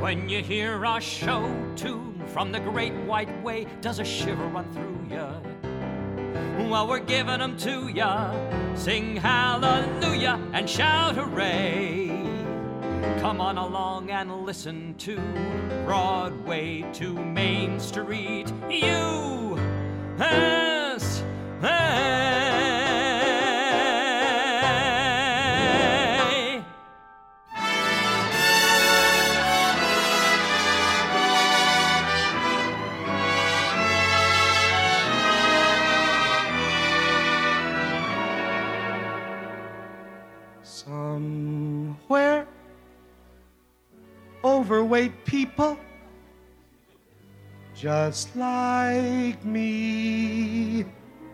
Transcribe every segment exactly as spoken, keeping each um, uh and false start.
When you hear our show tune from the great white way, does a shiver run through ya? Well, we're giving them to ya. Sing hallelujah and shout hooray. Come on along and listen to Broadway to Main Street U S A. Somewhere overweight people just like me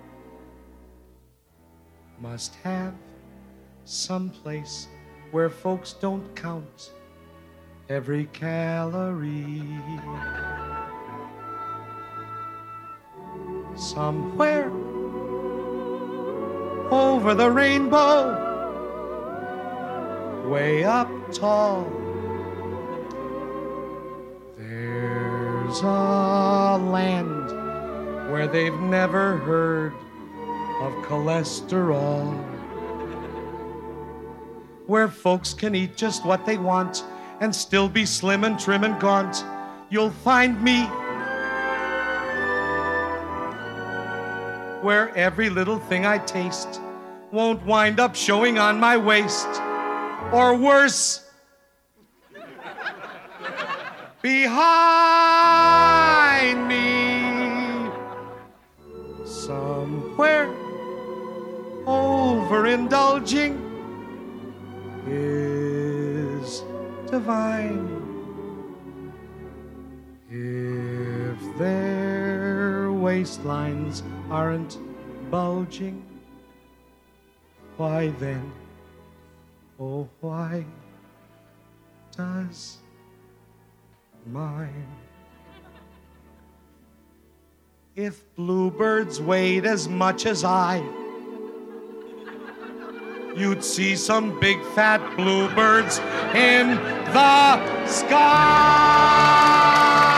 must have some place where folks don't count every calorie. Somewhere over the rainbow, way up tall, there's a land where they've never heard of cholesterol, where folks can eat just what they want and still be slim and trim and gaunt. You'll find me where every little thing I taste won't wind up showing on my waist, or worse, behind me. Somewhere overindulging is divine. If their waistlines aren't bulging, why then, oh, why does mine? If bluebirds weighed as much as I, you'd see some big fat bluebirds in the sky.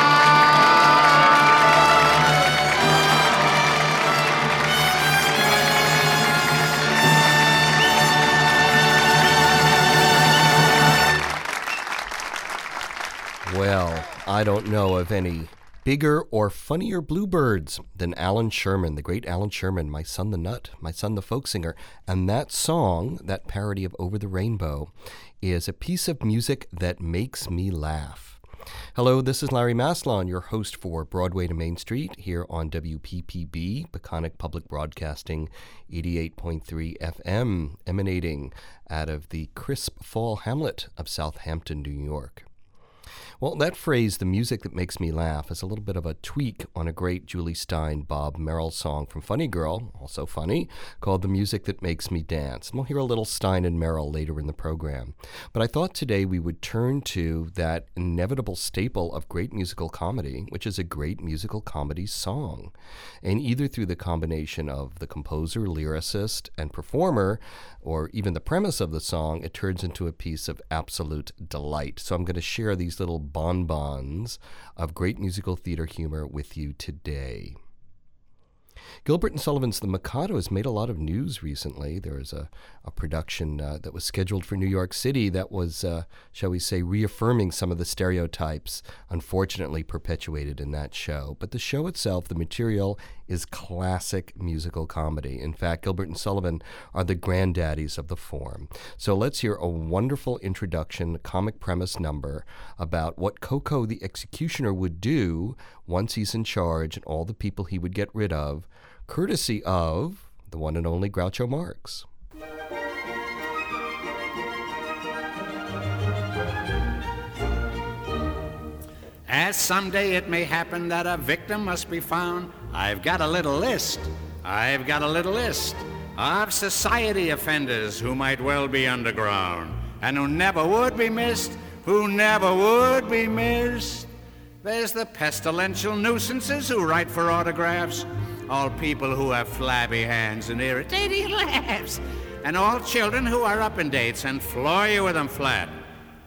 Well, I don't know of any bigger or funnier bluebirds than Allan Sherman, the great Allan Sherman, My Son the Nut, My Son the Folk Singer. And that song, that parody of Over the Rainbow, is a piece of music that makes me laugh. Hello, this is Larry Maslon, your host for Broadway to Main Street here on W P P B, Peconic Public Broadcasting, eighty-eight point three F M, emanating out of the crisp fall hamlet of Southampton, New York. Well, that phrase, the music that makes me laugh, is a little bit of a tweak on a great Julie Stein, Bob Merrill song from Funny Girl, also funny, called The Music That Makes Me Dance. And we'll hear a little Stein and Merrill later in the program. But I thought today we would turn to that inevitable staple of great musical comedy, which is a great musical comedy song. And either through the combination of the composer, lyricist, and performer, or even the premise of the song, it turns into a piece of absolute delight. So I'm going to share these little bonbons of great musical theater humor with you today. Gilbert and Sullivan's The Mikado has made a lot of news recently. There was a, a production uh, that was scheduled for New York City that was, uh, shall we say, reaffirming some of the stereotypes unfortunately perpetuated in that show. But the show itself, the material, is classic musical comedy. In fact, Gilbert and Sullivan are the granddaddies of the form. So let's hear a wonderful introduction, comic premise number about what Koko the Executioner would do once he's in charge and all the people he would get rid of, courtesy of the one and only Groucho Marx. As someday it may happen that a victim must be found, I've got a little list, I've got a little list of society offenders who might well be underground and who never would be missed, who never would be missed. There's the pestilential nuisances who write for autographs, all people who have flabby hands and irritating laughs, and all children who are up in dates and floor you with them flat.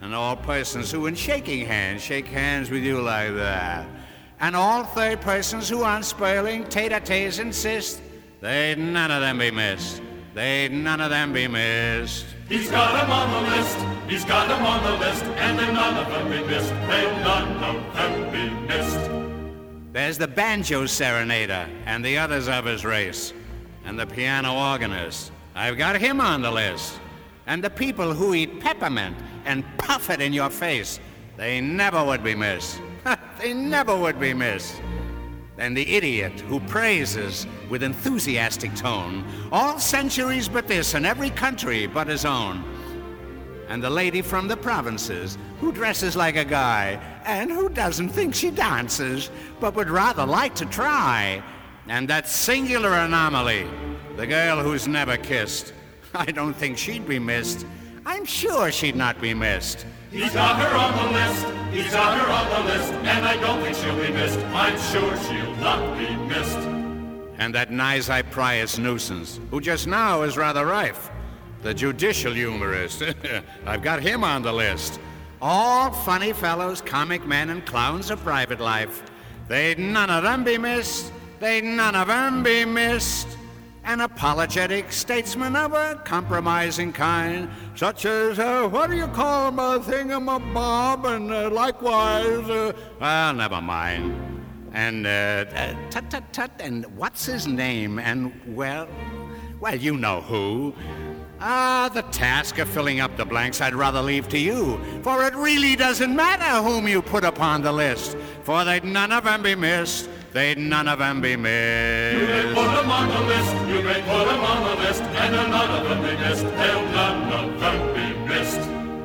and all persons who in shaking hands shake hands with you like that, and all third persons who on spoiling tete-a-tetes insist, they'd none of them be missed. They'd none of them be missed. He's got 'em on the list, he's got 'em on the list, and they'll none of them be missed. They'll none of them be missed. There's the banjo serenader and the others of his race, and the piano organist. I've got him on the list. And the people who eat peppermint and puff it in your face, they never would be missed. They never would be missed. And the idiot who praises with enthusiastic tone all centuries but this and every country but his own. And the lady from the provinces who dresses like a guy and who doesn't think she dances but would rather like to try. And that singular anomaly, the girl who's never kissed. I don't think she'd be missed. I'm sure she'd not be missed. He's got her on the list, he's got her on the list, and I don't think she'll be missed. I'm sure she'll not be missed. And that Nizai Prius nuisance, who just now is rather rife, the judicial humorist. I've got him on the list. All funny fellows, comic men, and clowns of private life. They'd none of them be missed. They'd none of them be missed. An apologetic statesman of a compromising kind, such as, uh, what do you call him, a thingamabob, and uh, likewise, uh, well, never mind. And, uh, uh, tut-tut-tut, and what's his name, and, well, well, you know who. Ah, the task of filling up the blanks I'd rather leave to you, for it really doesn't matter whom you put upon the list, for they'd none of them be missed. They'd none of them be missed. You may put 'em on the list, you may put 'em on the list, and they'll none of them be missed. They'll none of them be missed.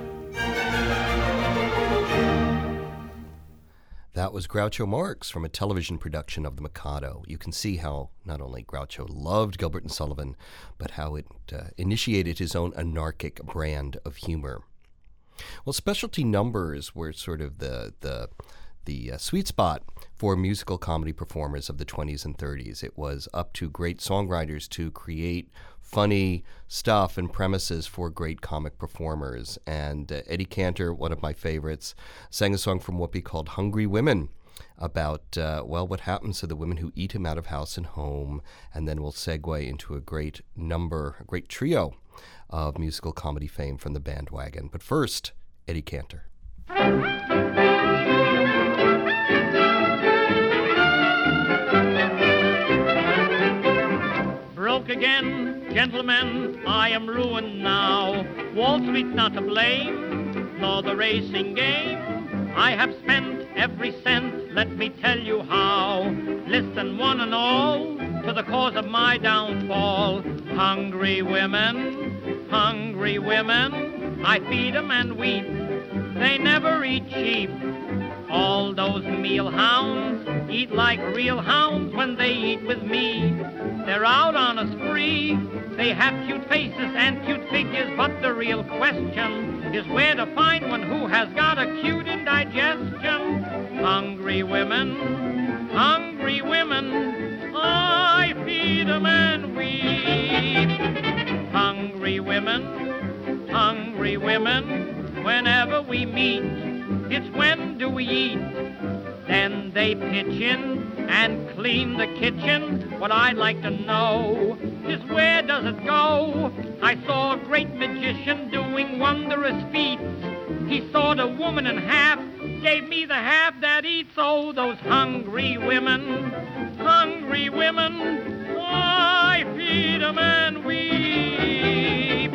That was Groucho Marx from a television production of The Mikado. You can see how not only Groucho loved Gilbert and Sullivan, but how it uh, initiated his own anarchic brand of humor. Well, specialty numbers were sort of the the the uh, sweet spot for musical comedy performers of the twenties and thirties. It was up to great songwriters to create funny stuff and premises for great comic performers. And uh, Eddie Cantor, one of my favorites, sang a song from Whoopi called Hungry Women about, uh, well, what happens to the women who eat him out of house and home. And then we'll segue into a great number, a great trio of musical comedy fame from the Bandwagon. But first, Eddie Cantor. Broke again, gentlemen, I am ruined now. Wall Street's not to blame, nor the racing game. I have spent every cent, let me tell you how. Listen, one and all, to the cause of my downfall. Hungry women, hungry women, I feed 'em and weep. They never eat cheap. All those meal hounds eat like real hounds when they eat with me. They're out on a spree. They have cute faces and cute figures, but the real question is where to find one who has got a cute indigestion. Hungry women, hungry women, I feed 'em and weep. Hungry women, hungry women, whenever we meet, it's when do we eat? Then they pitch in and clean the kitchen. What I'd like to know is where does it go? I saw a great magician doing wondrous feats. He sawed a woman in half, gave me the half that eats. Oh, those hungry women, hungry women, I feed 'em and weep.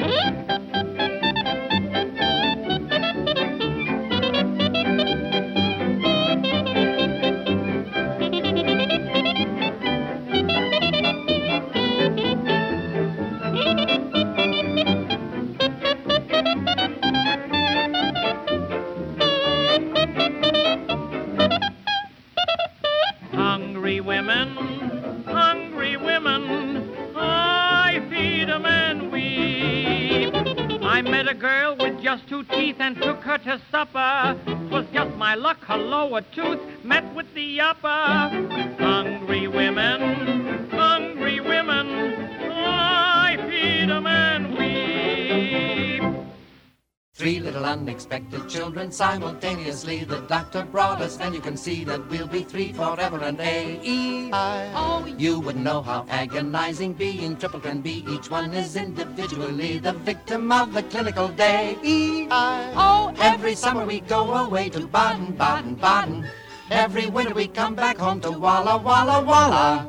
Hungry women, hungry women, I feed 'em and weep. I met a girl with just two teeth and took her to supper. 'Twas just my luck, her lower tooth met with the upper. Hungry women, hungry women, I feed 'em and weep. Three little unexpected children simultaneously. The doctor brought us, and you can see that we'll be three forever and A, E, I. Oh, you wouldn't know how agonizing being triple can be. Each one is individually the victim of the clinical day. E, I. Oh, every summer we go away to Baden, Baden, Baden. Every winter we come back home to Walla, Walla, Walla.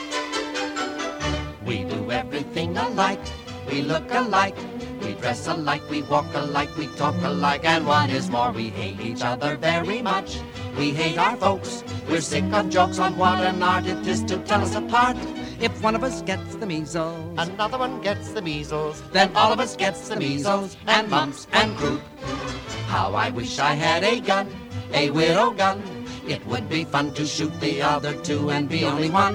We do everything alike, we look alike, we dress alike, we walk alike, we talk alike, and what is more, we hate each other very much. We hate our folks, we're sick of jokes on what an art it is to tell us apart. If one of us gets the measles, another one gets the measles, then all of us gets the measles, and mumps, and croup. How I wish I had a gun, a widow gun. It would be fun to shoot the other two and be only one.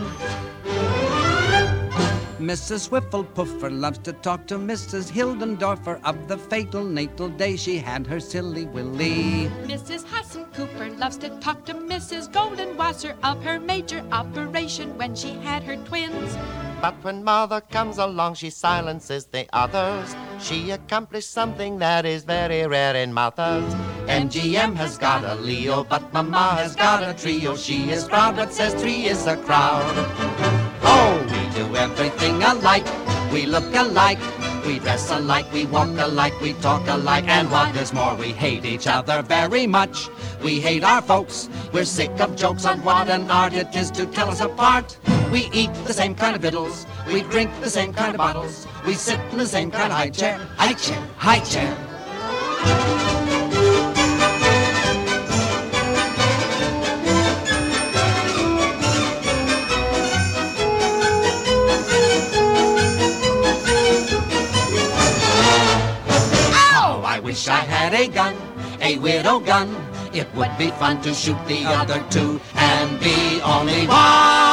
Missus Whifflepuffer loves to talk to Missus Hildendorfer of the fatal natal day she had her silly Willie. Missus Hassan Cooper loves to talk to Missus Goldenwasser of her major operation when she had her twins. But when Mother comes along, she silences the others. She accomplished something that is very rare in mothers. M G M has got a Leo, but Mama has got a trio. She is proud, but says three is a crowd. Oh, we do everything alike, we look alike, we dress alike, we walk alike, we talk alike, and what is more, we hate each other very much. We hate our folks, we're sick of jokes on what an art it is to tell us apart. We eat the same kind of victuals, we drink the same kind of bottles, we sit in the same kind of high chair, high chair, high chair. I wish I had a gun, a widow gun. It would be fun to shoot the other two and be only one.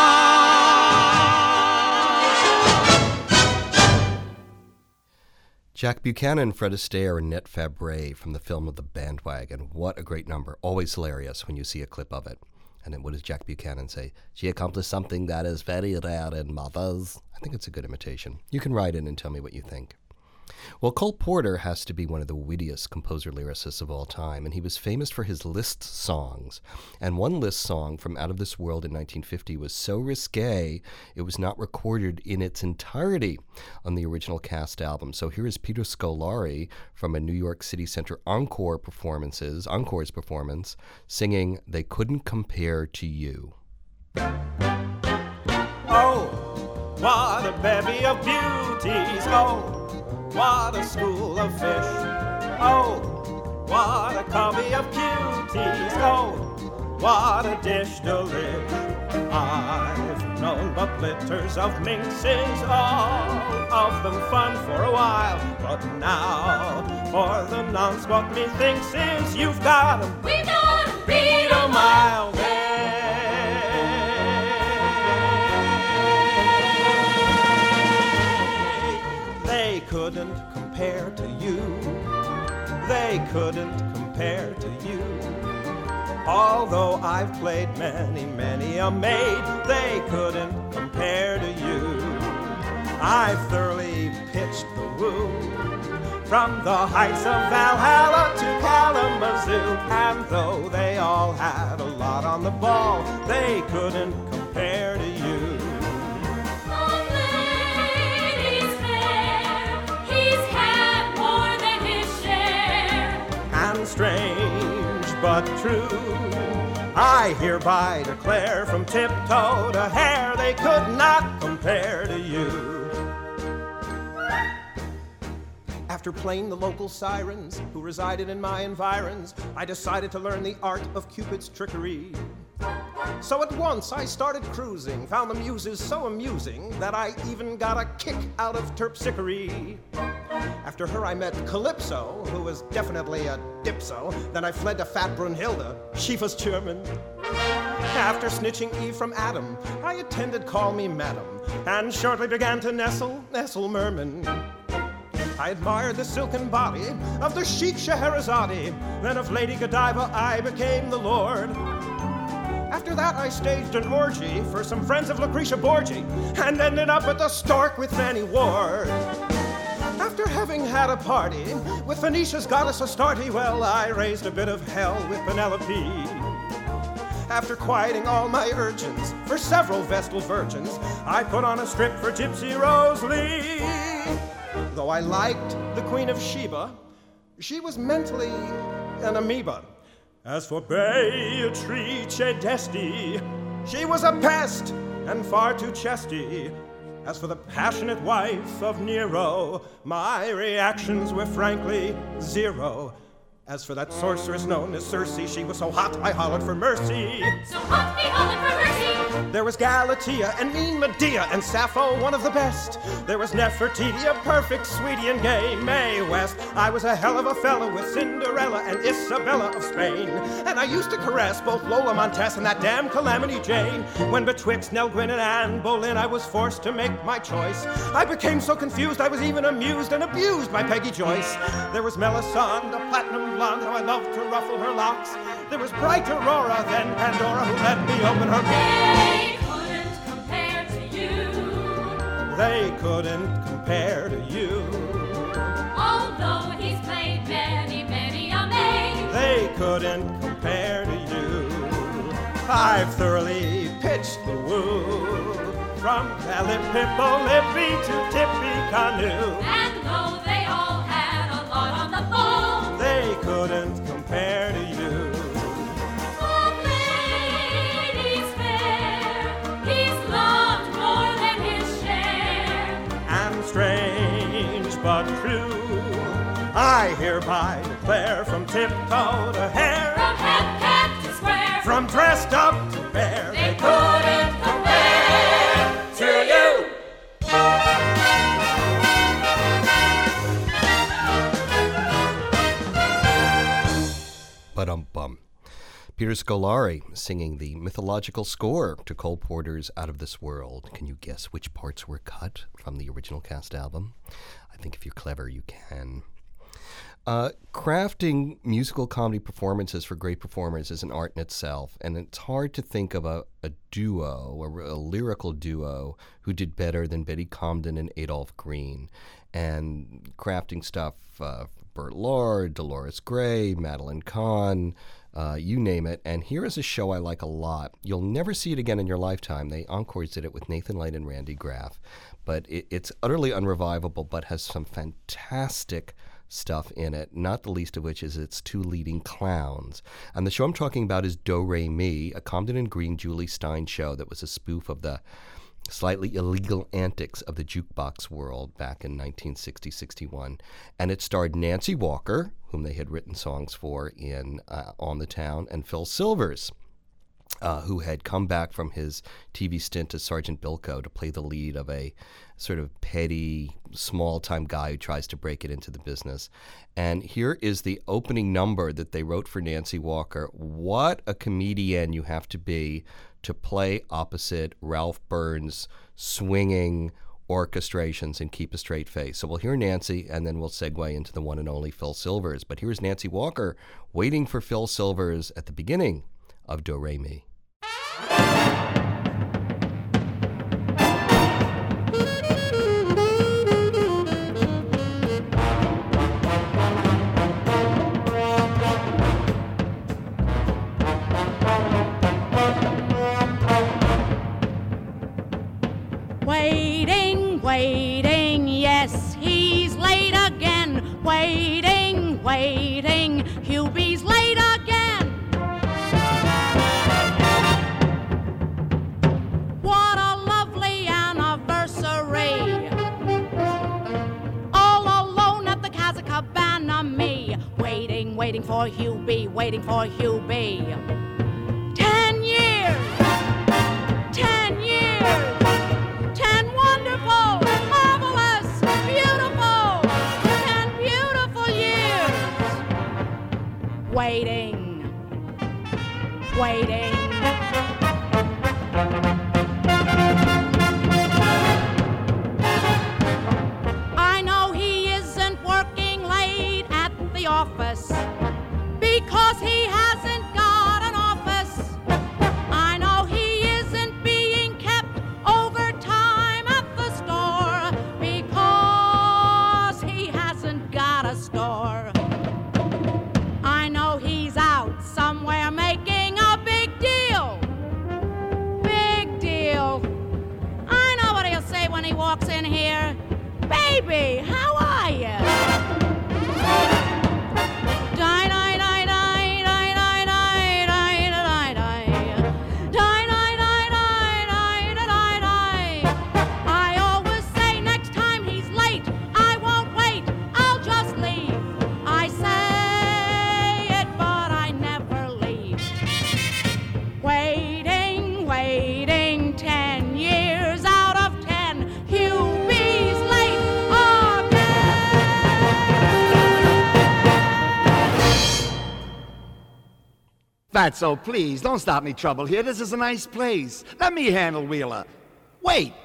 Jack Buchanan, Fred Astaire, and Ned Fabre from the film of The Bandwagon. What a great number. Always hilarious when you see a clip of it. And then what does Jack Buchanan say? She accomplished something that is very rare in mothers. I think it's a good imitation. You can write in and tell me what you think. Well, Cole Porter has to be one of the wittiest composer-lyricists of all time, and he was famous for his Liszt songs. And one Liszt song from Out of This World in nineteen fifty was so risque, it was not recorded in its entirety on the original cast album. So here is Peter Scolari from a New York City Center Encore performances, Encore's performance, singing They Couldn't Compare to You. Oh, what a bevy of beauties, oh, what a school of fish, oh, what a covey of cuties, oh, what a dish delish. I've known but litters of minxes, all of them fun for a while, but now, for the nonce, what methinks is you've got 'em, We've got 'em, beat a mile there. They couldn't compare to you. They couldn't compare to you. Although I've played many, many a maid, they couldn't compare to you. I've thoroughly pitched the woo from the heights of Valhalla to Kalamazoo, and though they all had a lot on the ball, they couldn't compare to you. Strange but true, I hereby declare from tiptoe to hair they could not compare to you. After playing the local sirens who resided in my environs, I decided to learn the art of Cupid's trickery. So at once I started cruising, found the muses so amusing that I even got a kick out of terpsichore. After her I met Calypso, who was definitely a dipso. Then I fled to fat Brunhilde, she was German. After snitching Eve from Adam, I attended Call Me Madam, and shortly began to nestle, nestle Merman. I admired the silken body of the chic Scheherazade, then of Lady Godiva I became the lord. After that I staged an orgy for some friends of Lucretia Borgia, and ended up at the Stork with Fanny Ward. After having had a party with Phoenicia's goddess Astarte, well, I raised a bit of hell with Penelope. After quieting all my urgings for several Vestal virgins, I put on a strip for Gypsy Rose Lee. Though I liked the Queen of Sheba, she was mentally an amoeba. As for Beatrice d'Este, she was a pest and far too chesty. As for the passionate wife of Nero, my reactions were frankly zero. As for that sorceress known as Circe, she was so hot I hollered for mercy. So hot he hollered for mercy. There was Galatea and mean Medea and Sappho, one of the best. There was Nefertiti, a perfect sweetie and gay Mae West. I was a hell of a fellow with Cinderella and Isabella of Spain. And I used to caress both Lola Montez and that damn Calamity Jane. When betwixt Nell Gwyn and Anne Boleyn I was forced to make my choice, I became so confused I was even amused and abused by Peggy Joyce. There was Melisande, a platinum blonde, how I loved to ruffle her locks. There was bright Aurora, then Pandora, who let me open her They couldn't compare to you. They couldn't compare to you. Although he's played many, many a maid, They couldn't compare to you. I've thoroughly pitched the woo, from Calipipolippi to Tippecanoe. and though they all had a lot on the ball, They couldn't compare to you. of ladies fair, he's loved more than his share. And strange but true, I hereby declare, from tiptoe to hair, From head cap to square, from dressed up to bare, they couldn't compare to you. Ba-dum-bum. Peter Scolari singing the mythological score to Cole Porter's Out of This World. Can you guess which parts were cut from the original cast album? I think if you're clever, you can. Uh, crafting musical comedy performances for great performers is an art in itself, and it's hard to think of a, a duo, a, a lyrical duo, who did better than Betty Comden and Adolph Green. And crafting stuff uh, for Burt Lord, Dolores Gray, Madeline Kahn, uh, you name it. And here is a show I like a lot. You'll never see it again in your lifetime. They encores did it with Nathan Lane and Randy Graff. But it, it's utterly unrevivable, but has some fantastic stuff in it, not the least of which is its two leading clowns. And the show I'm talking about is Do Re Mi, a Comden and Green Julie Stein show that was a spoof of the slightly illegal antics of the jukebox world back in nineteen sixty sixty-one. And it starred Nancy Walker, whom they had written songs for in uh, On the Town, and Phil Silvers, uh, who had come back from his T V stint as Sergeant Bilko to play the lead of a sort of petty, small-time guy who tries to break it into the business. And here is the opening number that they wrote for Nancy Walker. What a comedian you have to be to play opposite Ralph Burns' swinging orchestrations and keep a straight face. So we'll hear Nancy, and then we'll segue into the one and only Phil Silvers. But here's Nancy Walker waiting for Phil Silvers at the beginning of Do Re Mi. Waiting, waiting, yes, he's late again. Waiting, waiting, Hubie's late again. What a lovely anniversary. All alone at the Casa Cabana, me. Waiting, waiting for Hubie, waiting for Hubie. Ten years, ten years. Wonderful, marvelous, beautiful, ten beautiful years. Waiting, waiting. I know he isn't working late at the office because he hasn't got an office. I know he isn't being kept overtime at the store because he Fatso, please, don't stop me trouble here. This is a nice place. Let me handle Wheeler. Wait.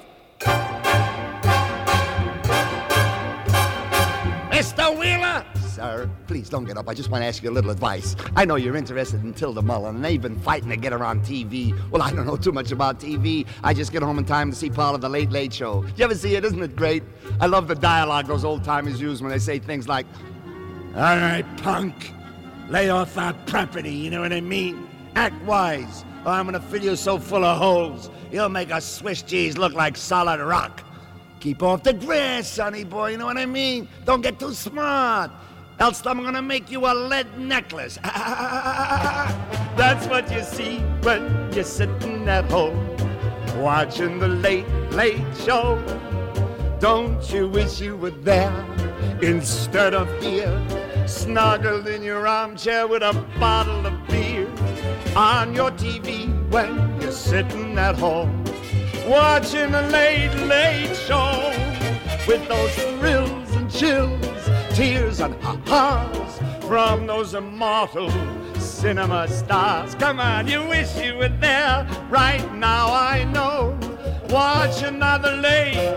Mister Wheeler! Sir, please don't get up. I just want to ask you a little advice. I know you're interested in Tilda Mullen, and they've been fighting to get her on T V. Well, I don't know too much about T V. I just get home in time to see part of the Late Late Show. You ever see it? Isn't it great? I love the dialogue those old-timers use when they say things like, all right, punk, lay off our property, you know what I mean? Act wise, or I'm gonna fill you so full of holes, you'll make a Swiss cheese look like solid rock. Keep off the grass, sonny boy, you know what I mean? Don't get too smart, else I'm gonna make you a lead necklace. That's what you see when you're sitting at home, watching the Late Late Show. Don't you wish you were there instead of here, snuggled in your armchair with a bottle of beer, on your T V when you're sitting at home, watching the Late Late Show, with those thrills and chills, tears and ha-has from those immortal cinema stars. Come on, you wish you were there right now, I know. Watch another late,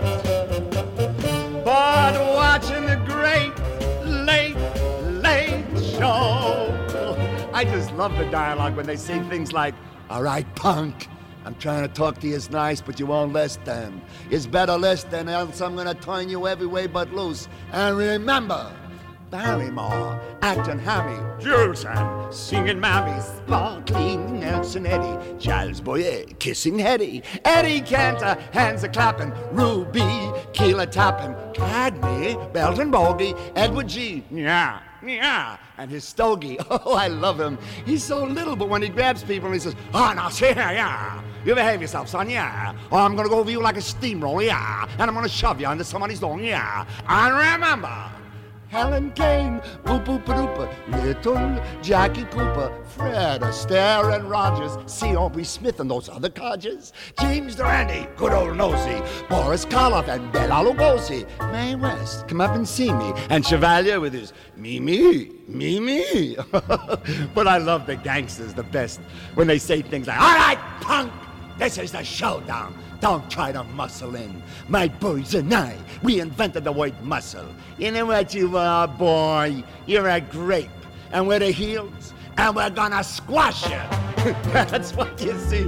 but watching the great Late Late Show. I just love the dialogue when they say things like, all right, punk, I'm trying to talk to you as nice, but you won't listen. It's better listen, else I'm gonna turn you every way but loose. And remember, Barrymore, acting Hammy, Julesson, singing Mammy, sparkling Nelson Eddy, Giles Boyer, kissing Hetty, Eddie Cantor, hands a clapping, Ruby, Keeler tapping, Cagney, Belton Bogey, Edward G, yeah, yeah, and his stogie. Oh, I love him. He's so little, but when he grabs people and he says, oh, now, see here, yeah, you behave yourself, son, yeah, or I'm gonna go over you like a steamroller, yeah, and I'm gonna shove you into somebody's lawn, yeah, and remember, Helen Kane, boop boop doopa, little Jackie Cooper, Fred Astaire and Rogers, C. Aubrey Smith and those other codgers, James Durante, good old nosy, Boris Karloff and Bela Lugosi, Mae West, come up and see me, and Chevalier with his me me, me me. But I love the gangsters the best when they say things like, all right, punk, this is the showdown. Don't try to muscle in. My boys and I, we invented the word muscle. You know what you are, boy? You're a grape. And we're the heels, and we're gonna squash you. That's what you see.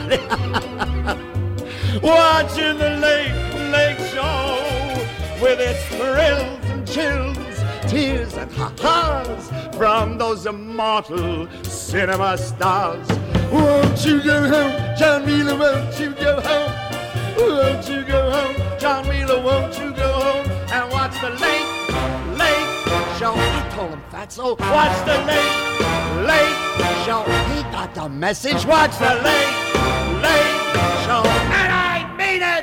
Watching the Late Late Show with its thrills and chills, tears and ha-has from those immortal cinema stars. Won't you go home, John Wheeler, won't you go home? Won't you go home, John Wheeler, won't you go home and watch the Late Late Show? I told him, Fatso, watch the Late Late Show. He got the message, watch the Late Late Show, and I mean it!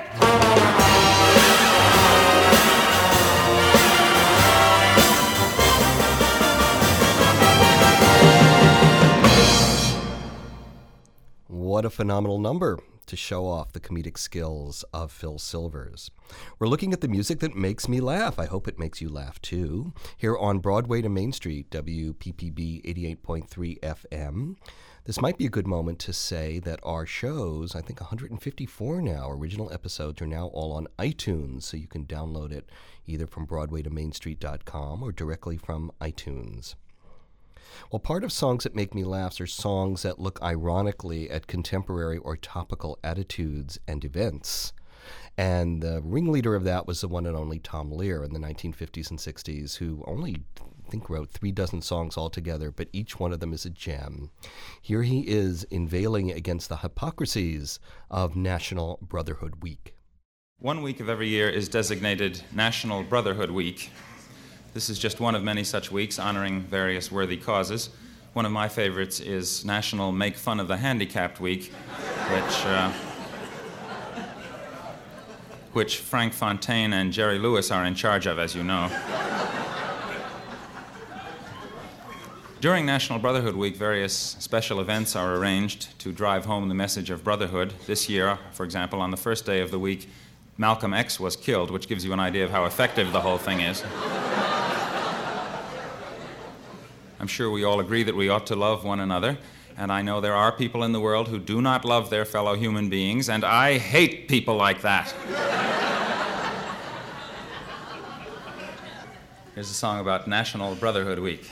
What a phenomenal number to show off the comedic skills of Phil Silvers. We're looking at the music that makes me laugh. I hope it makes you laugh too. Here on Broadway to Main Street, W P P B eighty-eight point three F M. This might be a good moment to say that our shows, I think one hundred fifty-four now, original episodes, are now all on iTunes, so you can download it either from broadway to main street dot com or directly from iTunes. Well, part of Songs That Make Me Laugh are songs that look ironically at contemporary or topical attitudes and events. And the ringleader of that was the one and only Tom Lehrer in the nineteen fifties and sixties, who only, I think, wrote three dozen songs altogether, but each one of them is a gem. Here he is unveiling against the hypocrisies of National Brotherhood Week. One week of every year is designated National Brotherhood Week. This is just one of many such weeks honoring various worthy causes. One of my favorites is National Make Fun of the Handicapped Week, which, uh, which Frank Fontaine and Jerry Lewis are in charge of, as you know. During National Brotherhood Week, various special events are arranged to drive home the message of brotherhood. This year, for example, on the first day of the week, Malcolm X was killed, which gives you an idea of how effective the whole thing is. I'm sure we all agree that we ought to love one another. And I know there are people in the world who do not love their fellow human beings, and I hate people like that. Here's a song about National Brotherhood Week.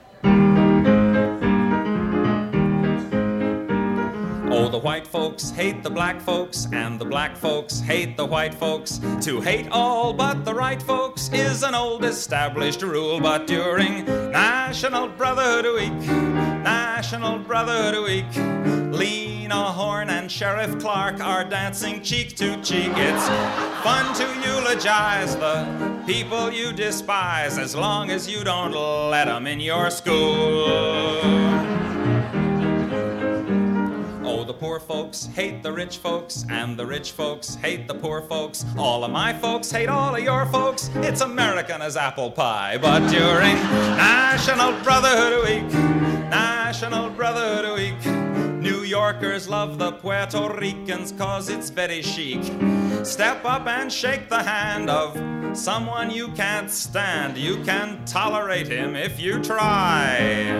Oh, the white folks hate the black folks, and the black folks hate the white folks. To hate all but the right folks is an old established rule, but during National Brotherhood Week, National Brotherhood Week, Lena Horne and Sheriff Clark are dancing cheek to cheek. It's fun to eulogize the people you despise, as long as you don't let them in your school. Oh, the poor folks hate the rich folks, and the rich folks hate the poor folks. All of my folks hate all of your folks. It's American as apple pie. But during National Brotherhood Week, National Brotherhood Week, New Yorkers love the Puerto Ricans 'cause it's very chic. Step up and shake the hand of someone you can't stand. You can tolerate him if you try.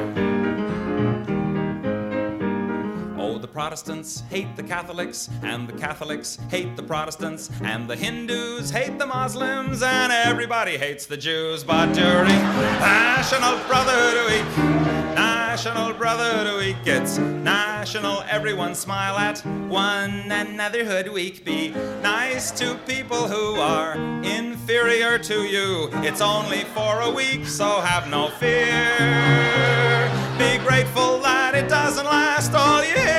Oh, the Protestants hate the Catholics, and the Catholics hate the Protestants, and the Hindus hate the Muslims, and everybody hates the Jews. But during National Brotherhood Week, National Brotherhood Week, it's national, everyone smile at one anotherhood week. Be nice to people who are inferior to you. It's only for a week, so have no fear. Be grateful that it doesn't last all year.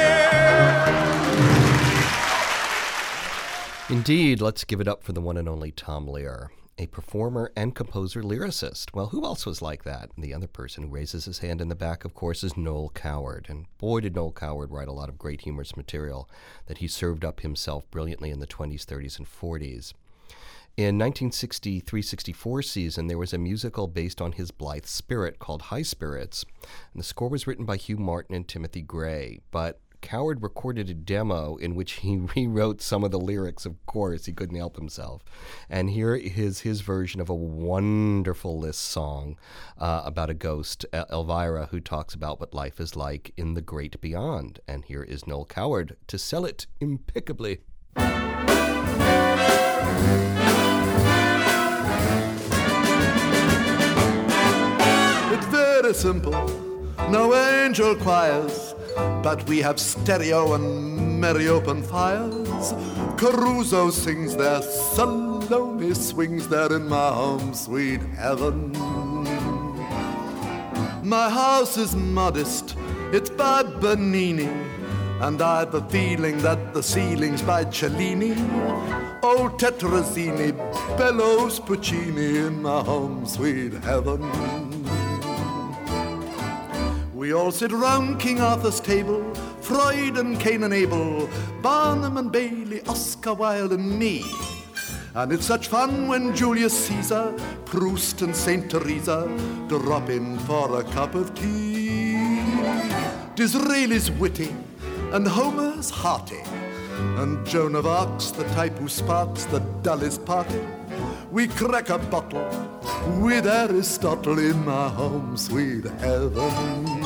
Indeed, let's give it up for the one and only Tom Lehrer, a performer and composer-lyricist. Well, who else was like that? And the other person who raises his hand in the back, of course, is Noel Coward. And boy, did Noel Coward write a lot of great humorous material that he served up himself brilliantly in the twenties, thirties, and forties. In nineteen sixty-three sixty-four season, there was a musical based on his blithe spirit called High Spirits, and the score was written by Hugh Martin and Timothy Gray. But Coward recorded a demo in which he rewrote some of the lyrics. Of course, he couldn't help himself. And here is his version of a wonderful Liszt song uh, about a ghost, El- Elvira, who talks about what life is like in the great beyond. And here is Noel Coward to sell it impeccably. It's very simple, no angel choirs, but we have stereo and merry open fires. Caruso sings there, Salome swings there in my home sweet heaven. My house is modest, it's by Bernini, and I've the feeling that the ceiling's by Cellini. Old Tetrazzini bellows Puccini in my home sweet heaven. We all sit round King Arthur's table, Freud and Cain and Abel, Barnum and Bailey, Oscar Wilde and me. And it's such fun when Julius Caesar, Proust and Saint Teresa drop in for a cup of tea. Disraeli's witty and Homer's hearty, and Joan of Arc's the type who sparks the dullest party. We crack a bottle with Aristotle in my home sweet heaven.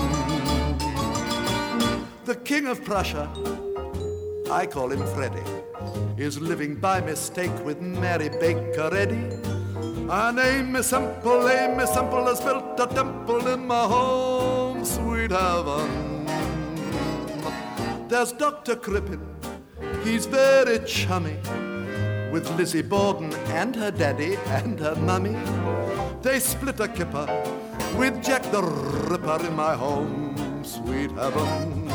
The King of Prussia, I call him Freddie, is living by mistake with Mary Baker Eddy. And Amy Semple, Amy Semple has built a temple in my home sweet heaven. There's Doctor Crippen, he's very chummy with Lizzie Borden and her daddy and her mummy. They split a kipper with Jack the Ripper in my home sweet heaven.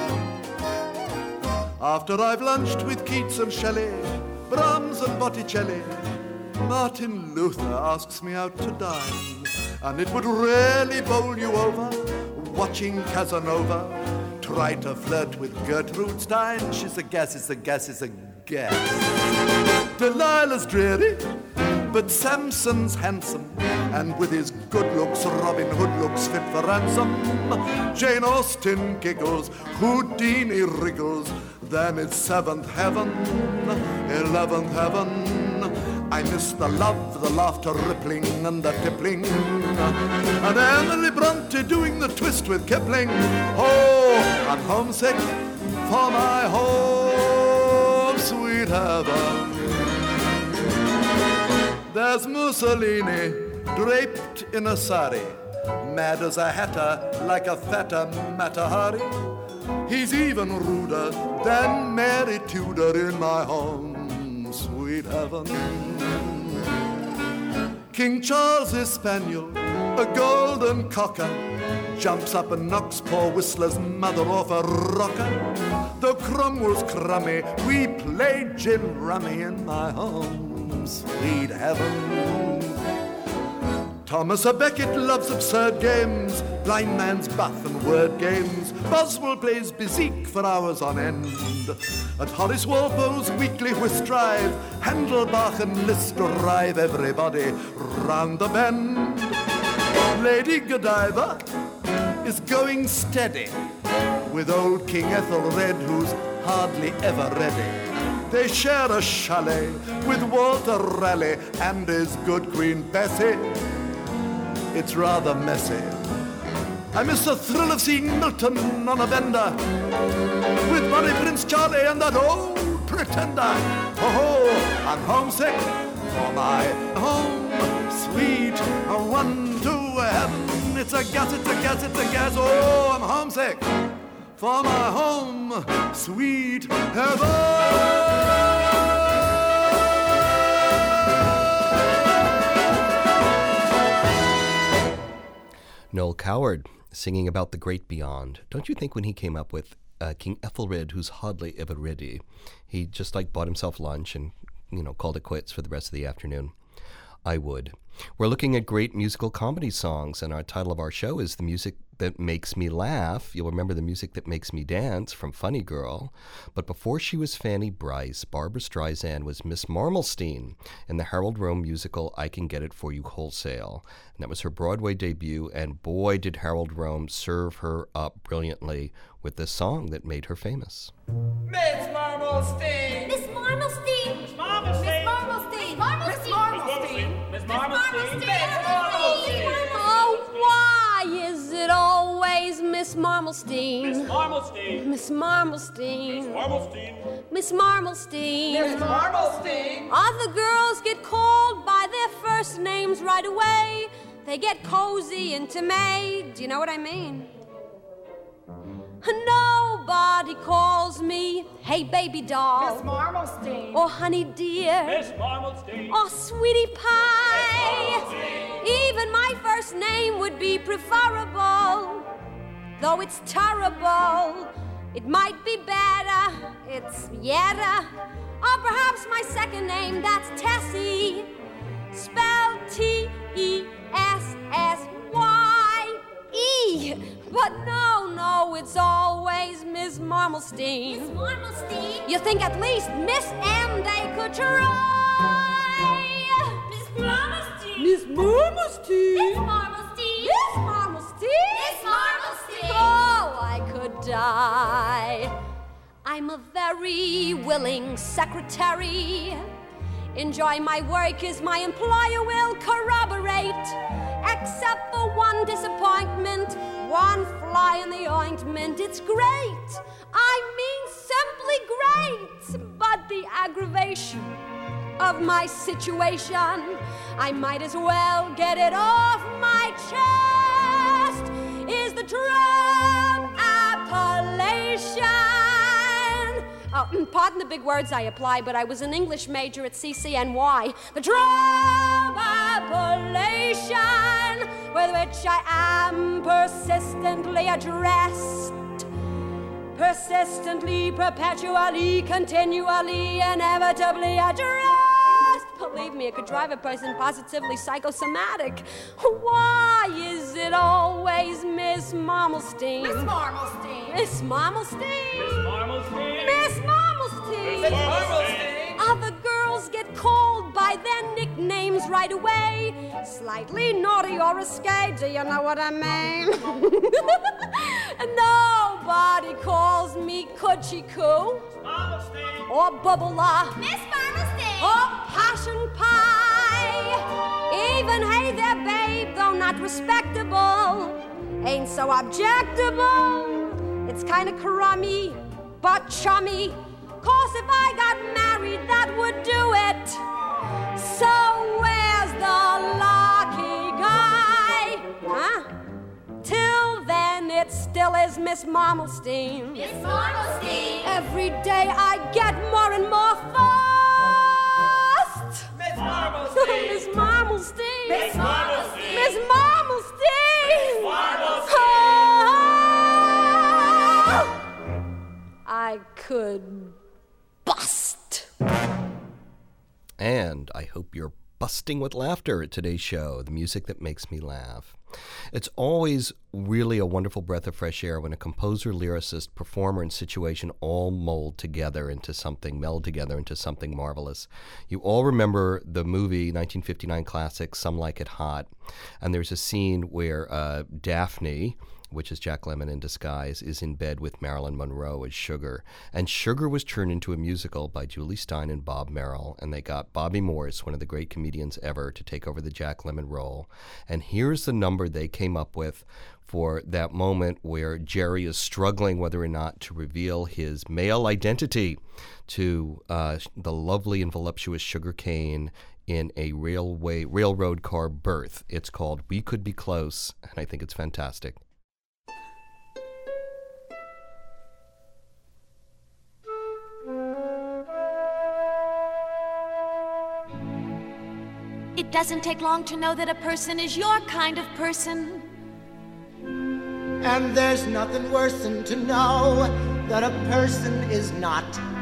After I've lunched with Keats and Shelley, Brahms and Botticelli, Martin Luther asks me out to dine, and it would really bowl you over watching Casanova try to flirt with Gertrude Stein. She's a gas, it's a gas, it's a gas. Delilah's dreary, but Samson's handsome, and with his good looks Robin Hood looks fit for ransom. Jane Austen giggles, Houdini wriggles, then it's seventh heaven, eleventh heaven. I miss the love, the laughter rippling and the tippling, and Emily Bronte doing the twist with Kipling. Oh, I'm homesick for my home, sweet heaven. There's Mussolini draped in a sari, mad as a hatter, like a fatter Matahari. He's even ruder than Mary Tudor in my home, sweet heaven. King Charles's spaniel, a golden cocker, jumps up and knocks poor Whistler's mother off a rocker. Though Cromwell's crummy, we played gin rummy in my home, sweet heaven. Thomas A. Becket loves absurd games, blind man's buff and word games. Boswell plays Bezique for hours on end. At Horace Walpole's weekly whist drive, Handelbach and Liszt drive everybody round the bend. Lady Godiva is going steady with old King Ethelred, who's hardly ever ready. They share a chalet with Walter Raleigh and his good Queen Bessie. It's rather messy. I miss the thrill of seeing Milton on a bender with Bonnie Prince Charlie and that old pretender. Oh, I'm homesick for my home, sweet one to heaven. It's a gas, it's a gas, it's a gas. Oh, I'm homesick for my home, sweet heaven. Noel Coward singing about the great beyond. Don't you think when he came up with uh, King Ethelred, who's hardly ever ready, he just like bought himself lunch and, you know, called it quits for the rest of the afternoon? I would. We're looking at great musical comedy songs, and our title of our show is The Music That Makes Me Laugh. You'll remember The Music That Makes Me Dance from Funny Girl. But before she was Fanny Brice, Barbra Streisand was Miss Marmalstein in the Harold Rome musical I Can Get It For You Wholesale. And that was her Broadway debut, and boy did Harold Rome serve her up brilliantly with this song that made her famous. Miss Marmalstein! Miss Marmalstein! Miss Marmalstein! Miss Marmalstein! Miss Marmalstein! Miss Marmalstein! Miss Marmalstein! Oh, why is it always Miss Marmalstein? Miss Marmalstein! Miss Marmalstein! Miss Marmalstein! Miss Marmalstein! Miss Marmalstein! Other girls get called by their first names right away. They get cozy into May. Do you know what I mean? Nobody calls me, hey baby doll. Miss Marmalstein. Or honey dear. Miss Marmalstein. Or sweetie pie. Even my first name would be preferable. Though it's terrible, it might be better. It's Yetta. Or perhaps my second name, that's Tessie. Spelled T E S S Y E. But no, no, it's always Miss Marmalstein. Miss Marmalstein? You think at least Miss M they could try. Miss Marmalstein? Miss Marmalstein? Miss Marmalstein? Miss Marmalstein? Miss Marmalstein? Oh, I could die. I'm a very willing secretary. Enjoy my work as my employer will corroborate. Except for one disappointment, one fly in the ointment. It's great, I mean simply great. But the aggravation of my situation, I might as well get it off my chest, is the Trump appellation. Oh, pardon the big words I apply, but I was an English major at C C N Y. The Trump appellation, with which I am persistently addressed. Persistently, perpetually, continually, inevitably addressed. Believe me, it could drive a person positively psychosomatic. Why is it always Miss Marmalstein? Miss Marmalstein! Miss Marmalstein! Miss Marmalstein! Miss Marmalstein! Miss Marmalstein! Other girls get called by their nicknames right away. Slightly naughty or risque, do you know what I mean? Nobody calls me Coochie Coo. Marmalstein! Or Bubbler. Miss Marmalstein! Or Passion Pie. Even Hey There Babe, though not respectable, ain't so objectable. It's kinda crummy, but chummy. 'Cause if I got married, that would do it. So where's the lucky guy? Huh? Till then, it still is Miss Marmalstein. Miss Marmalstein. Every day I get more and more fussed. Miss Marmalstein. Miss Marmalstein. Miss Marmalstein. Miss Marmalstein. Miss Marmalstein. Oh, I could bust. And I hope you're busting with laughter at today's show, the music that makes me laugh. It's always really a wonderful breath of fresh air when a composer, lyricist, performer, and situation all mold together into something, meld together into something marvelous. You all remember the movie nineteen fifty-nine classic, Some Like It Hot, and there's a scene where uh, Daphne, which is Jack Lemmon in disguise, is in bed with Marilyn Monroe as Sugar. And Sugar was turned into a musical by Julie Stein and Bob Merrill, and they got Bobby Morse, one of the great comedians ever, to take over the Jack Lemmon role. And here's the number they came up with for that moment where Jerry is struggling whether or not to reveal his male identity to uh, the lovely and voluptuous Sugar Kane in a railway railroad car berth. It's called We Could Be Close, and I think it's fantastic. It doesn't take long to know that a person is your kind of person. And there's nothing worse than to know that a person is not.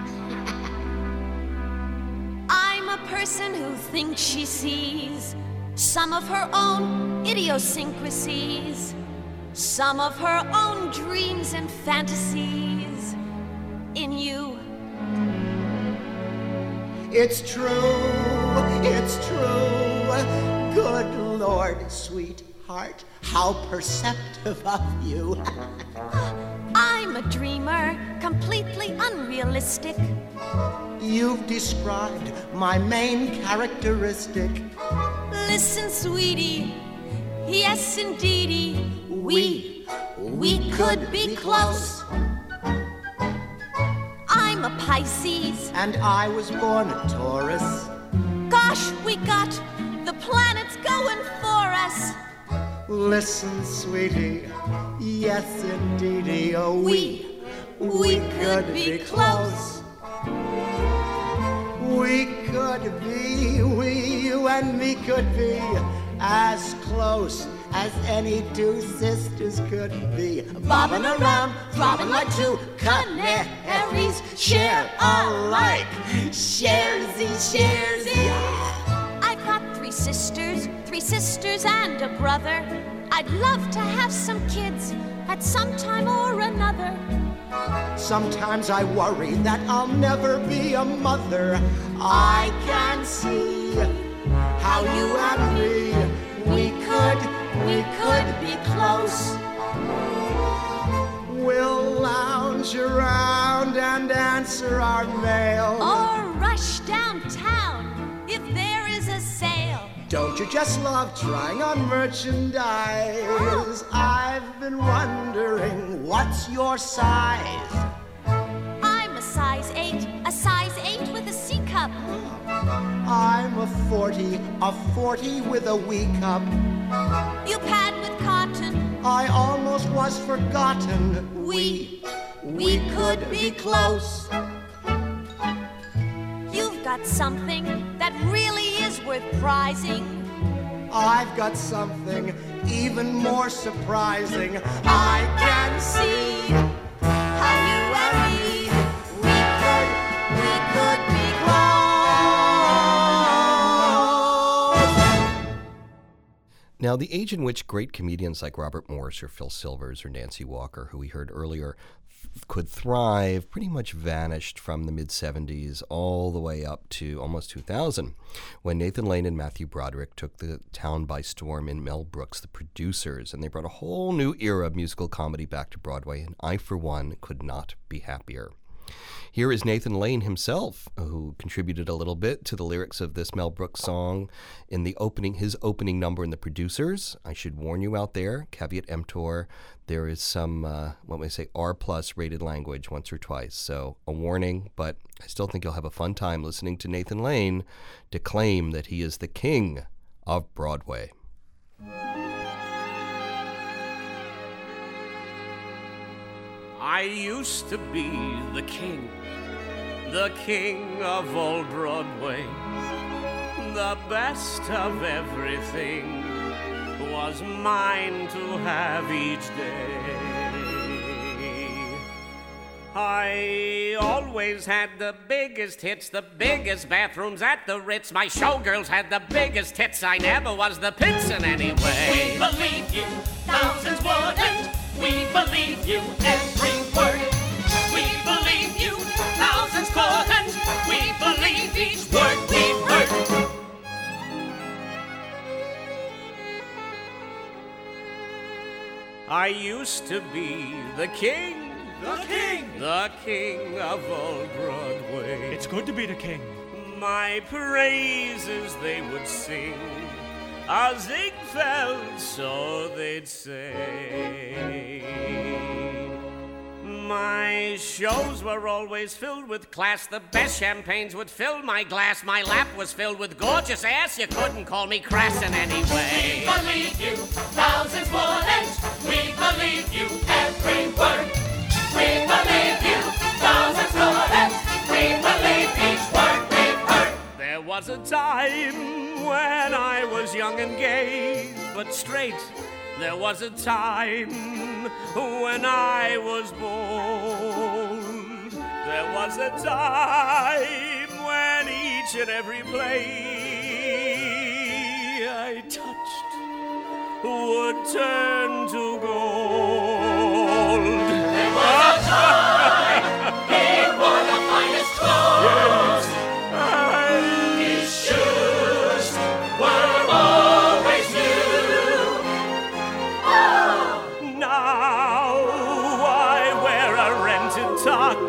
I'm a person who thinks she sees some of her own idiosyncrasies, some of her own dreams and fantasies in you. It's true, it's true. Good Lord, sweetheart, how perceptive of you. I'm a dreamer, completely unrealistic. You've described my main characteristic. Listen, sweetie, yes, indeedy, we, we could be close. I'm a Pisces. And I was born a Taurus. Gosh, we got the planets going for us. Listen, sweetie, yes, indeedy, oh, we, we, we could be close. We could be, we, you and me could be as close as any two sisters could be. Bobbing around, throbbing like two canaries, share alike, sharesy, sharesy. I've got three sisters, three sisters and a brother. I'd love to have some kids at some time or another. Sometimes I worry that I'll never be a mother. I can see how you and me, we could, we could be close. We'll lounge around and answer our mail. Or rush downtown if there is a sale. Don't you just love trying on merchandise? Oh. I've been wondering, what's your size? I'm a size eight, a size eight with a C cup. I'm a forty, a forty with a wee cup. You pad with cotton. I almost was forgotten. We, we, we could be close. You've got something that really is worth prizing. I've got something even more surprising. I can see how you and me, we could, we could be close. Now, the age in which great comedians like Robert Morse or Phil Silvers or Nancy Walker, who we heard earlier, could thrive pretty much vanished from the mid-seventies all the way up to almost two thousand, when Nathan Lane and Matthew Broderick took the town by storm in Mel Brooks, the producers, and they brought a whole new era of musical comedy back to Broadway, and I, for one, could not be happier. Here is Nathan Lane himself, who contributed a little bit to the lyrics of this Mel Brooks song in the opening, his opening number in The Producers. I should warn you out there, caveat emptor, there is some, uh, what may I say, R plus rated language once or twice. So a warning, but I still think you'll have a fun time listening to Nathan Lane declaim that he is the king of Broadway. I used to be the king, the king of old Broadway. The best of everything was mine to have each day. I always had the biggest hits, the biggest bathrooms at the Ritz. My showgirls had the biggest hits. I never was the pits in any way. We believe you, thousands wouldn't. We believe you, every word. We believe you, thousands couldn't. We believe each word we've heard. I used to be the king, the king, the king of old Broadway. It's good to be the king. My praises they would sing, a Ziegfeld, so they'd say. My shows were always filled with class. The best champagnes would fill my glass. My lap was filled with gorgeous ass. You couldn't call me crass in any way. We believe you, thousands wouldn't. We believe you, every word. We believe you, thousands couldn't. We believe each word we've heard. There was a time when I was young and gay, but straight. There was a time when I was bold. There was a time when each and every play I touched would turn to gold. There was a time he wore the finest clothes. His shoes were always new. Now I wear a rented tux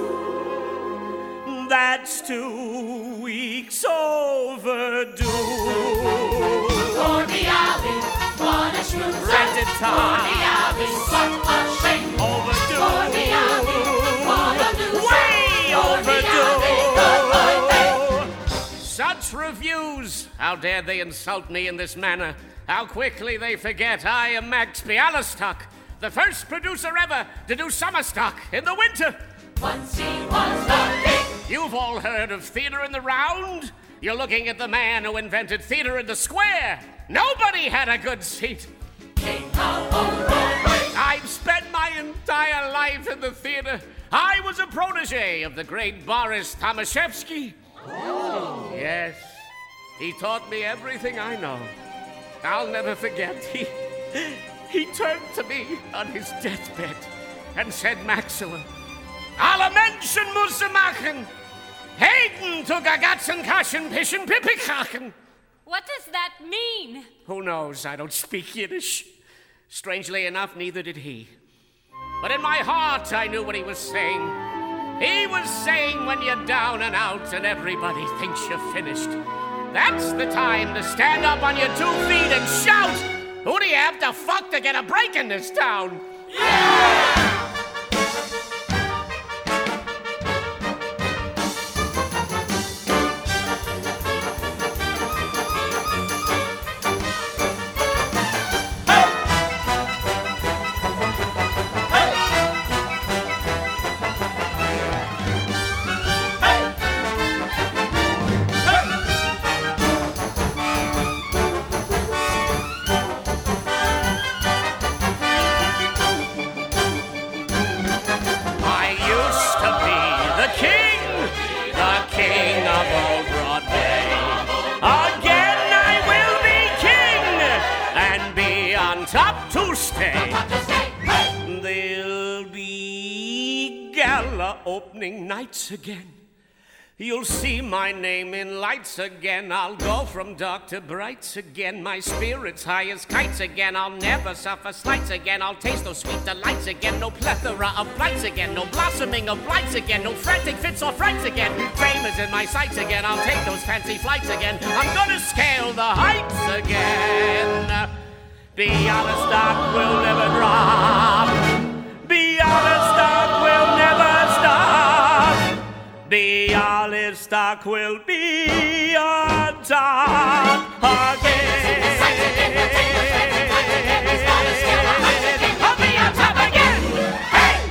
that's two weeks overdue. Cordiali, what a schmooze. Rented tux, Cordiali, what a shame. Overdue. Cordiali, what a loser. Way Cordiali, overdue. Such reviews, how dare they insult me in this manner? How quickly they forget I am Max Bialystock, the first producer ever to do summer stock in the winter. Once he was the king. You've all heard of theater in the round? You're looking at the man who invented theater in the square. Nobody had a good seat. King of old Broadway. I've spent my entire life in the theater. I was a protege of the great Boris Tomaszewski. Oh. Yes, he taught me everything I know. I'll never forget. He, he turned to me on his deathbed and said, Maxwell, alle Menschen müssen machen. Hayden to Gagatzenkaschen, Pischen, Pippikrachen. What does that mean? Who knows? I don't speak Yiddish. Strangely enough, neither did he. But in my heart, I knew what he was saying. He was saying when you're down and out and everybody thinks you're finished, that's the time to stand up on your two feet and shout, who do you have to fuck to get a break in this town? Yeah! Top to stay. There'll be gala opening nights again. You'll see my name in lights again. I'll go from dark to brights again. My spirit's high as kites again. I'll never suffer slights again. I'll taste those sweet delights again. No plethora of flights again. No blossoming of blights again. No frantic fits or frights again. Fame is in my sights again. I'll take those fancy flights again. I'm gonna scale the heights again. The honest stock will never drop. The honest stock will never stop. The olive stock will be on top again. I'll be on top again. Hey!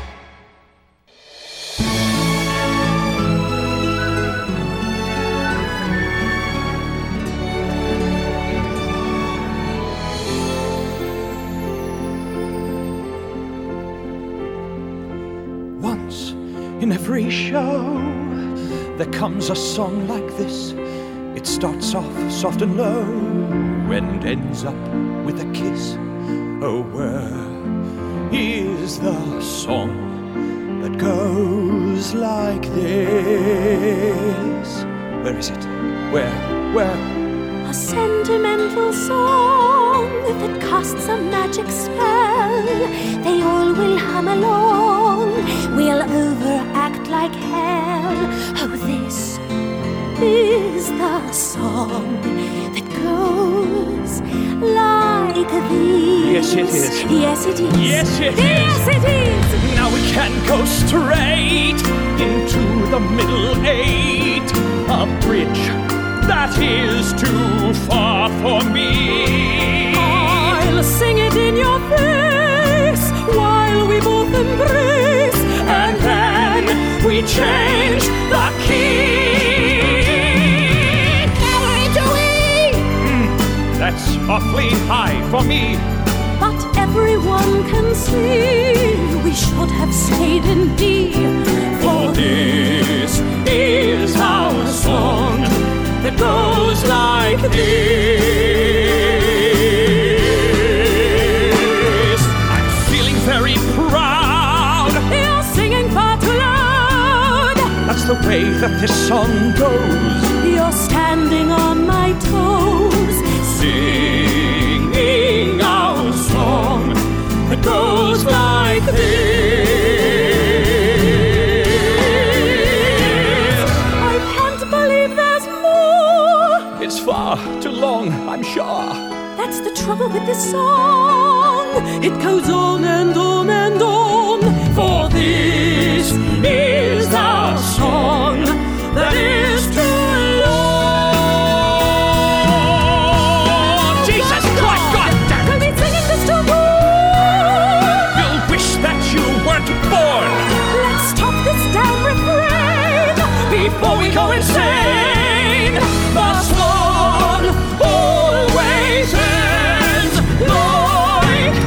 Once in every show there comes a song like this. It starts off soft and low and ends up with a kiss. Oh, where is the song that goes like this? Where is it? Where? Where? A sentimental song that casts a magic spell. They all will hum along, we'll overact like hell. Oh, this is the song that goes like this. Yes, it is. Yes, it is. Yes, it is. Yes, it is. Now we can go straight into the middle eight. A bridge that is too far for me. I'll sing it in your face while we both embrace, and then we change the key. Every do we? Mm, that's awfully high for me. But everyone can see we should have stayed in D. For this is our song that goes like this. I'm feeling very proud. You're singing far too loud. That's the way that this song goes. You're standing on my toes, singing our song that goes like this. I can't believe there's more. It's far too long, I'm sure. That's the trouble with this song. It goes on and on and on. For this is our song that is too long. Jesus Christ, God damn it! We'll be singing this too long. You'll wish that you weren't born. Let's stop this damn refrain before we go insane. The song always ends like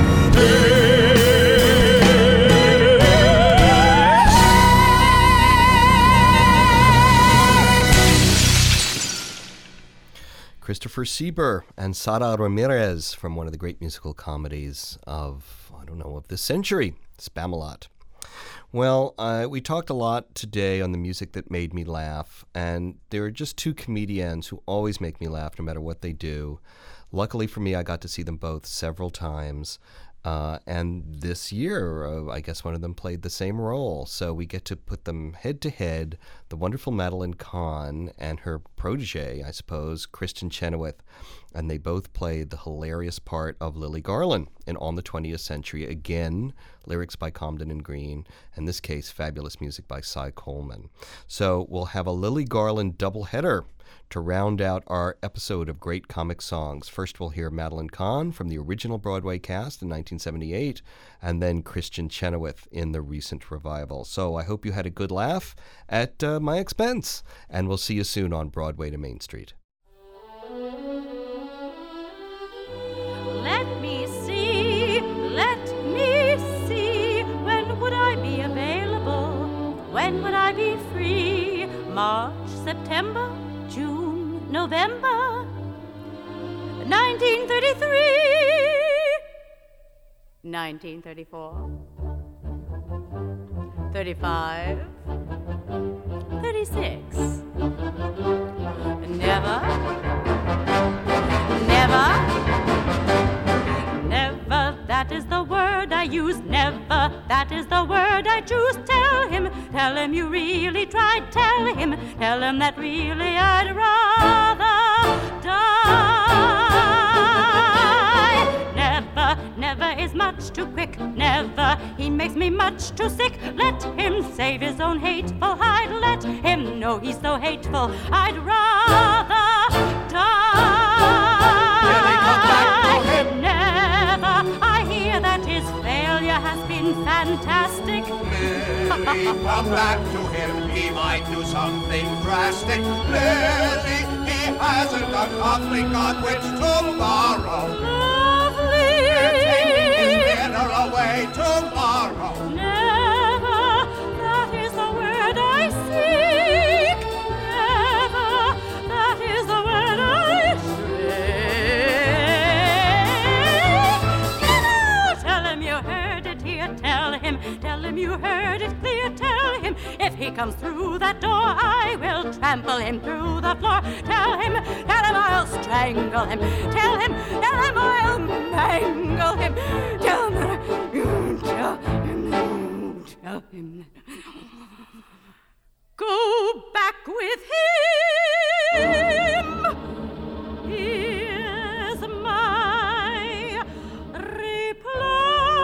Christopher Sieber and Sara Ramirez from one of the great musical comedies of, I don't know, of this century, Spamalot. Well, uh, we talked a lot today on the music that made me laugh, and there are just two comedians who always make me laugh no matter what they do. Luckily for me, I got to see them both several times. Uh, and this year, uh, I guess one of them played the same role. So we get to put them head to head, the wonderful Madeline Kahn and her protege, I suppose, Kristin Chenoweth. And they both played the hilarious part of Lily Garland in On the twentieth Century. Again, lyrics by Comden and Green. In this case, fabulous music by Cy Coleman. So we'll have a Lily Garland doubleheader to round out our episode of Great Comic Songs. First, we'll hear Madeline Kahn from the original Broadway cast in nineteen seventy-eight, and then Kristin Chenoweth in the recent revival. So I hope you had a good laugh at uh, my expense, and we'll see you soon on Broadway to Main Street. Let me see, let me see, when would I be available? When would I be free? March, September, June, November, nineteen thirty-three, nineteen thirty-four, thirty-five, thirty-six, Never, never, never, that is the word I use. Never, that is the word I choose. Tell him, tell him you really tried. Tell him, tell him that really I'd rather die. Never, never is much too quick. Never, he makes me much too sick. Let him save his own hateful hide. Let him know he's so hateful I'd rather die. Never, I hear that his failure has been fantastic. Lily, come back to him, he might do something drastic. Lily, he hasn't a coupling on which tomorrow. Lovely. They're taking his dinner away tomorrow. Never, that is the word I seek. Never, that is the word I seek. Tell him you heard it here. Tell him, tell him you heard it clear. Tell him if he comes through that door, I will trample him through the floor. Tell him, tell him I'll strangle him. Tell him, tell him I'll mangle him. Tell him, tell him, tell him. Go back with him. Here's my reply.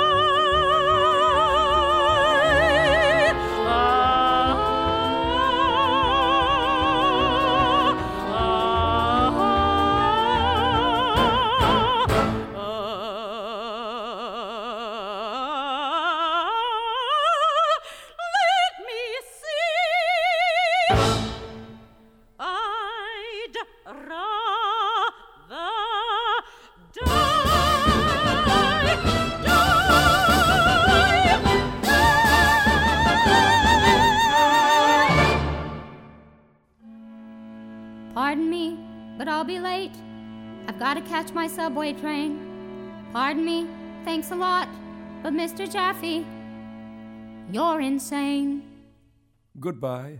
Pardon me, but I'll be late. I've got to catch my subway train. Pardon me, thanks a lot, but Mister Jaffe, you're insane. Goodbye.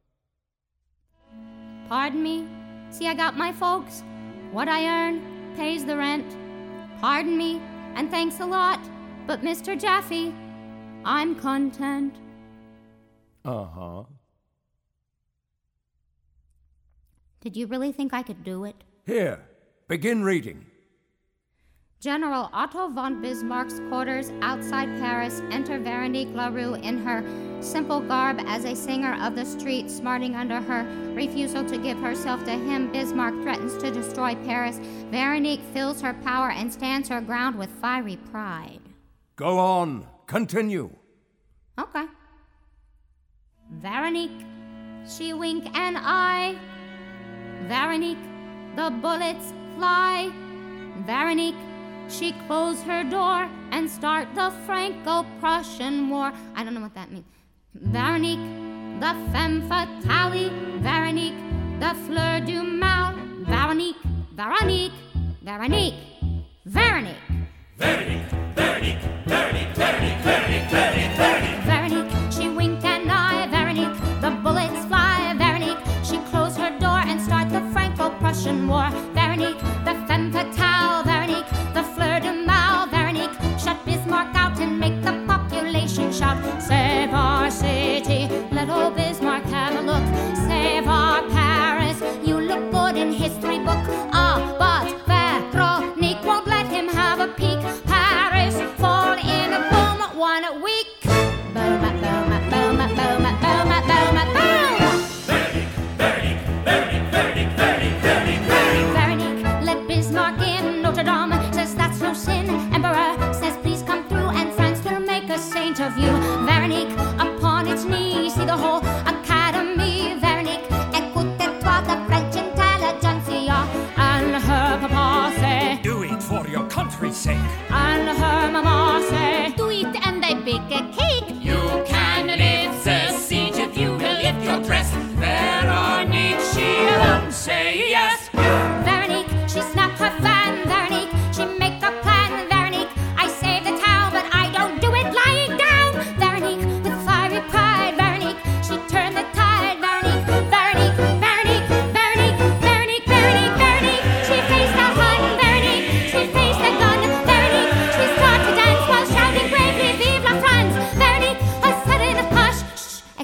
Pardon me, see I got my folks. What I earn pays the rent. Pardon me, and thanks a lot, but Mister Jaffe, I'm content. Uh-huh. Did you really think I could do it? Here, begin reading. General Otto von Bismarck's quarters outside Paris. Enter Veronique Larue in her simple garb as a singer of the street, smarting under her refusal to give herself to him. Bismarck threatens to destroy Paris. Veronique fills her power and stands her ground with fiery pride. Go on. Continue. Okay. Veronique, she wink an eye. Veronique, the bullets fly. Veronique, she close her door and start the Franco-Prussian War. I don't know what that means. Veronique, the femme fatale. Veronique, the fleur du mal. Veronique, Veronique, Veronique, Veronique. Veronique, Veronique, Veronique, Veronique, Veronique, Veronique, Veronique. Veronique, she wink an eye. Veronique, the bullets fly. Veronique, she close her door and start the Franco-Prussian War. Veronique, the femme fatale. Veronique, the fleur de mal. Veronique, shut Bismarck out and make the population shout. Save our city, let old Bismarck have a look. Save our Paris, you look good in history book. Ah, but Veronique won't let him have a peek. Paris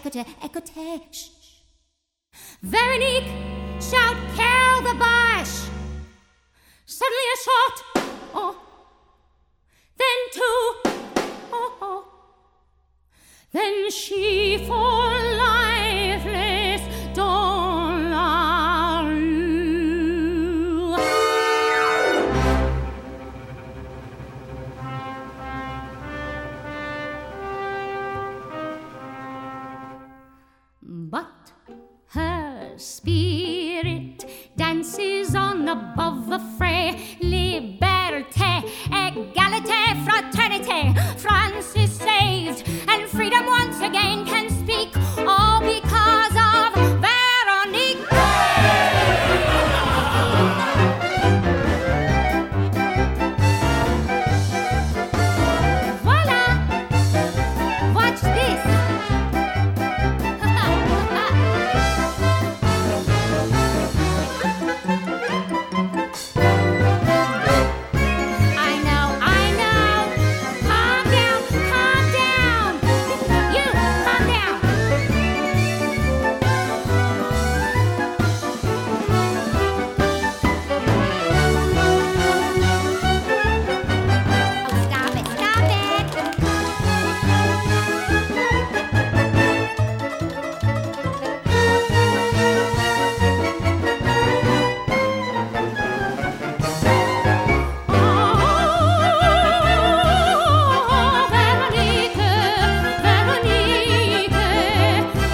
écoutez, écoutez. Shh. Veronique, shout, kill the Boche. Suddenly a shot, oh, then two, oh, oh. Then she for lifeless dans la rue. But her spirit dances on above the fray. Liberté, égalité, fraternité. France is saved, and freedom once again can speak. All because of Veronique. Voila! Watch this. I know, I know. Calm down, calm down. You, calm down. Oh, stop it, stop it. Oh, Veronique, Veronique.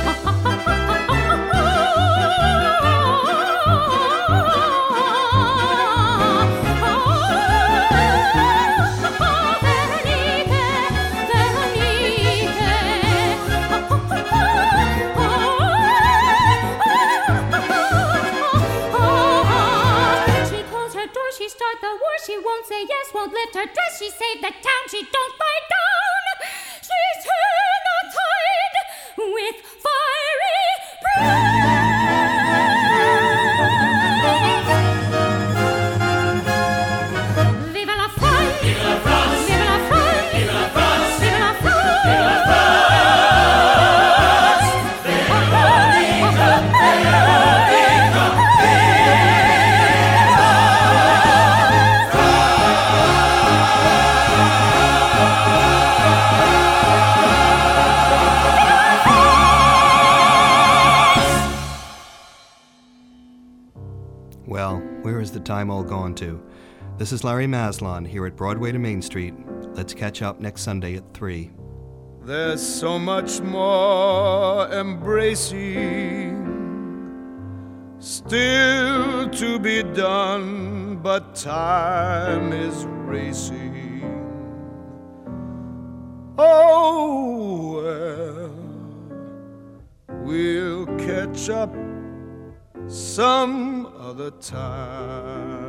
She closed her door, she start the war, she won't say yes, won't lift her dress, she saved the town, she don't lie down. She's in the tide with fiery breath. Vive la France! Vive la France! Vive la France! Vive la France! Vive la France! Vive la Well, where is the time all gone to? This is Larry Maslon here at Broadway to Main Street. Let's catch up next Sunday at three. There's so much more embracing still to be done, but time is racing. Oh, well, we'll catch up some other time.